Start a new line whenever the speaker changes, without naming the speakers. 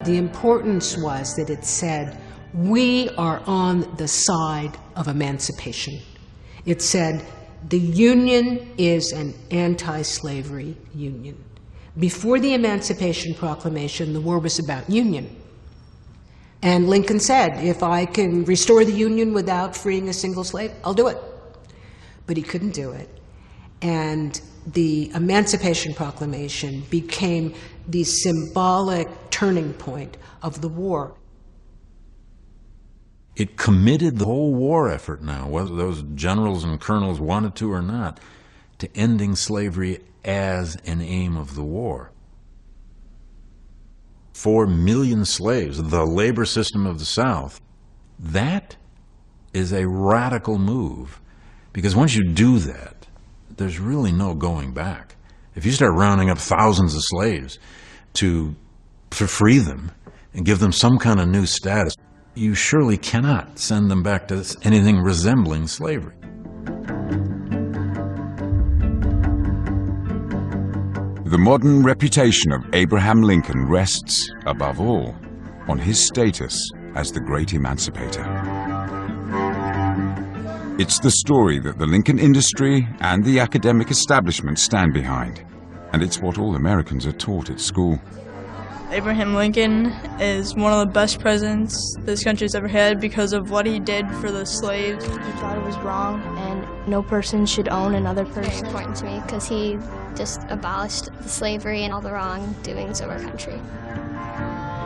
The importance was that it said, we are on the side of emancipation. It said, the Union is an anti-slavery union. Before the Emancipation Proclamation, the war was about union. And Lincoln said, if I can restore the Union without freeing a single slave, I'll do it. But he couldn't do it. And the Emancipation Proclamation became the symbolic turning point of the war.
It committed the whole war effort now, whether those generals and colonels wanted to or not, to ending slavery as an aim of the war. 4 million slaves, the labor system of the South, that is a radical move. Because once you do that, there's really no going back. If you start rounding up thousands of slaves to free them and give them some kind of new status, you surely cannot send them back to anything resembling slavery.
The modern reputation of Abraham Lincoln rests, above all, on his status as the great emancipator. It's the story that the Lincoln industry and the academic establishment stand behind, and it's what all Americans are taught at school.
Abraham Lincoln is one of the best presidents this country's ever had because of what he did for the slaves.
He thought it was wrong and no person should own another person.
Very important to me because he just abolished the slavery and all the wrongdoings of our country.